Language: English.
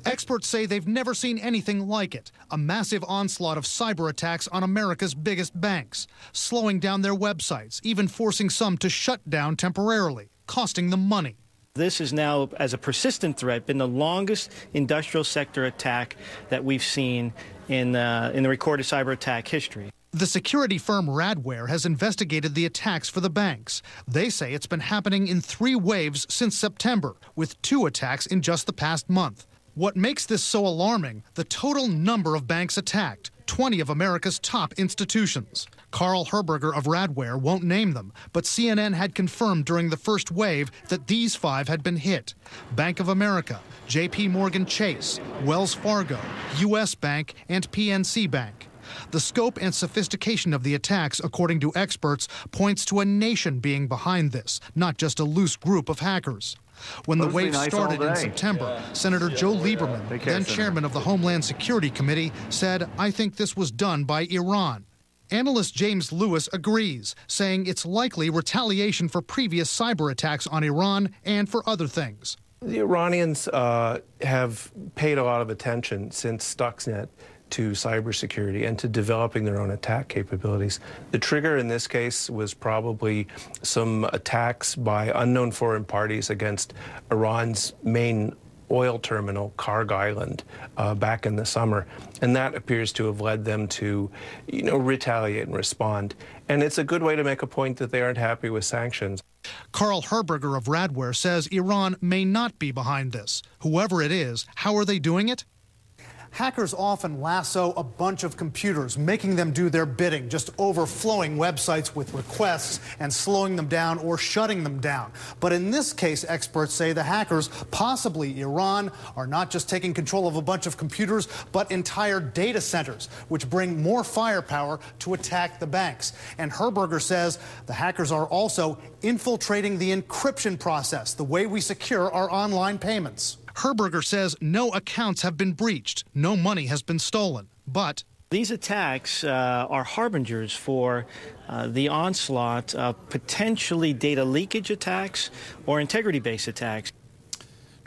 Experts say they've never seen anything like it. A massive onslaught of cyber attacks on America's biggest banks, slowing down their websites, even forcing some to shut down temporarily, costing them money. This has now, as a persistent threat, been the longest industrial sector attack that we've seen in the recorded cyber attack history. The security firm Radware has investigated the attacks for the banks. They say it's been happening in 3 waves since September, with 2 attacks in just the past month. What makes this so alarming? The total number of banks attacked, 20 of America's top institutions. Carl Herberger of Radware won't name them, but CNN had confirmed during the first wave that these 5 had been hit. Bank of America, JP Morgan Chase, Wells Fargo, US Bank, and PNC Bank. The scope and sophistication of the attacks, according to experts, points to a nation being behind this, not just a loose group of hackers. When the wave started in September, Senator Joe Lieberman, then chairman of the Homeland Security Committee, said, "I think this was done by Iran." Analyst James Lewis agrees, saying it's likely retaliation for previous cyber attacks on Iran and for other things. The Iranians have paid a lot of attention since Stuxnet to cybersecurity and to developing their own attack capabilities. The trigger in this case was probably some attacks by unknown foreign parties against Iran's main oil terminal, Karg Island, back in the summer. And that appears to have led them to, retaliate and respond. And it's a good way to make a point that they aren't happy with sanctions. Carl Herberger of Radware says Iran may not be behind this. Whoever it is, how are they doing it? Hackers often lasso a bunch of computers, making them do their bidding, just overflowing websites with requests and slowing them down or shutting them down. But in this case, experts say the hackers, possibly Iran, are not just taking control of a bunch of computers, but entire data centers, which bring more firepower to attack the banks. And Herberger says the hackers are also infiltrating the encryption process, the way we secure our online payments. Herberger says no accounts have been breached, no money has been stolen, but these attacks are harbingers for the onslaught of potentially data leakage attacks or integrity-based attacks.